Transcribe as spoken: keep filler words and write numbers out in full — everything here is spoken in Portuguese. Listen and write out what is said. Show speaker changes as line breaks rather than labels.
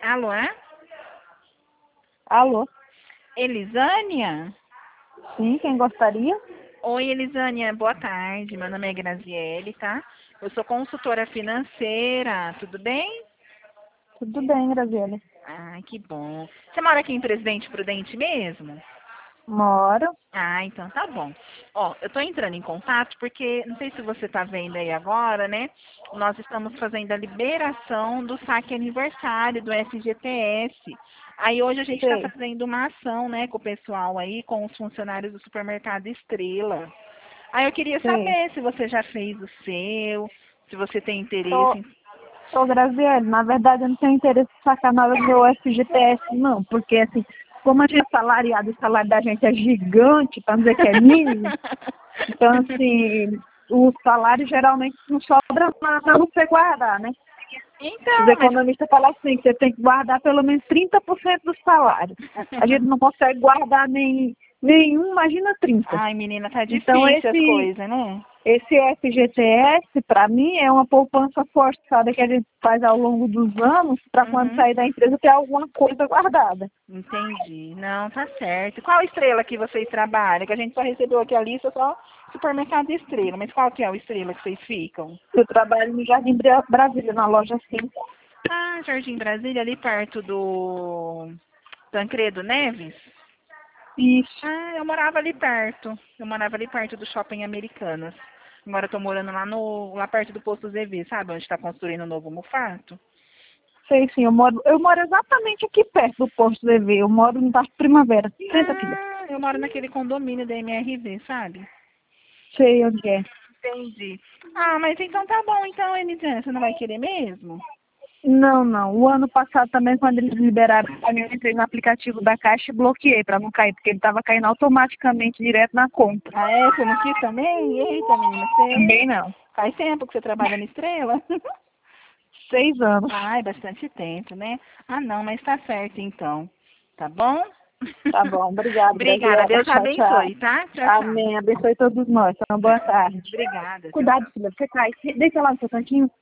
Alô, é?
Alô?
Elisânia?
Sim, quem gostaria?
Oi, Elisânia, boa tarde. Meu nome é Graziele, tá? Eu sou consultora financeira, tudo bem?
Tudo bem, Graziele.
Ah, que bom. Você mora aqui em Presidente Prudente mesmo?
Moro.
Ah, então tá bom. Ó, eu tô entrando em contato porque, não sei se você tá vendo aí agora, né? Nós estamos fazendo a liberação do saque aniversário do F G T S. Aí hoje a gente está
Sei,
fazendo uma ação, né, com o pessoal aí, com os funcionários do supermercado Estrela. Aí eu queria
sei.
saber se você já fez o seu, se você tem interesse
Ô,
em...
ô Graziele, na verdade eu não tenho interesse em sacar nada do meu F G T S, não, porque assim, como a gente é salariado, o salário da gente é gigante, para não dizer que é mínimo, então assim, o salário geralmente não sobra nada para você guardar, né? Os
Então, mas...
economistas falam assim, que você tem que guardar pelo menos trinta por cento do salário. A gente não consegue guardar nem, nenhum, imagina trinta.
Ai, menina, tá
Então
difícil as
esse
coisas, né?
Esse F G T S, para mim, é uma poupança forçada que a gente faz ao longo dos anos para quando
Uhum.
sair da empresa ter alguma coisa guardada.
Entendi. Não, tá certo. Qual estrela que vocês trabalham? Que a gente só recebeu aqui a lista só supermercado Estrela. Mas qual que é o estrela que vocês ficam?
Eu trabalho no Jardim Bra- Brasília, na loja cinco.
Ah, Jardim Brasília, ali perto do Tancredo Neves?
Isso.
Ah, eu morava ali perto. Eu morava ali perto do Shopping Americanas. Agora eu tô morando lá no lá perto do Posto Z V, sabe? Onde tá construindo o novo Mufato.
Sei sim, eu moro, eu moro exatamente aqui perto do Posto D V. Eu moro no Parque Primavera. Senta, filha.
Ah, eu moro naquele condomínio da M R V, sabe?
Sei onde é.
Entendi. Ah, mas então tá bom, então, Elisânia, você não vai querer mesmo?
Não, não. O ano passado também, quando eles liberaram, eu entrei no aplicativo da Caixa e bloqueei para não cair, porque ele estava caindo automaticamente direto na conta.
Ah, é? Você não quis também? Eita, menina, você
Também não.
faz tempo que você trabalha na Estrela?
Seis anos.
Ai, bastante tempo, né? Ah, não, mas tá certo então. Tá bom?
Tá bom, obrigado,
Obrigada,
Graziela.
Deus
Tchau, tchau.
abençoe, tá? Tchau, tchau.
Amém. Abençoe todos nós. Uma boa tarde.
Obrigada, tchau,
Cuidado,
tchau.
filha, você cai. Deita lá no seu cantinho.